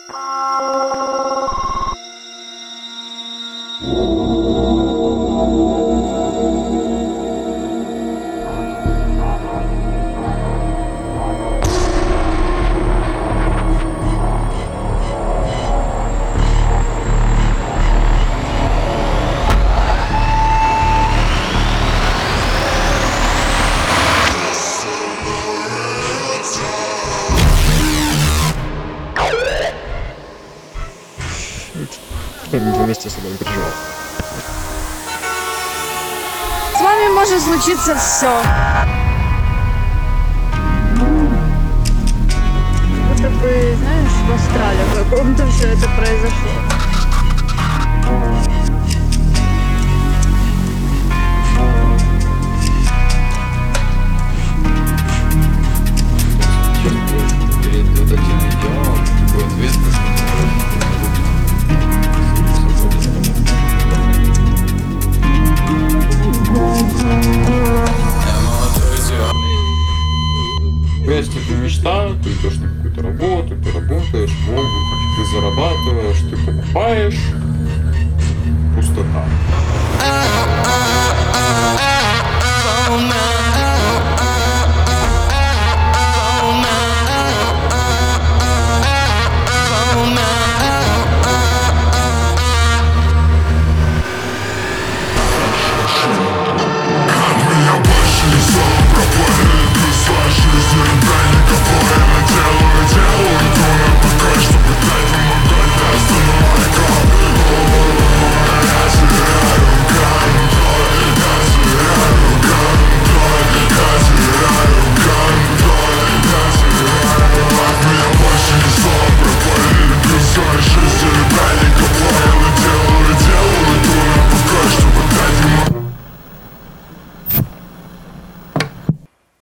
Вместе с собой переживал. С вами может случиться все. Будто бы, знаешь, в Австралии каком-то все это произошло. Перед вот этим делом такой ответственность. Есть типа мечта, ты идешь на какую-то работу, ты работаешь, ты зарабатываешь, ты покупаешь. Пустота.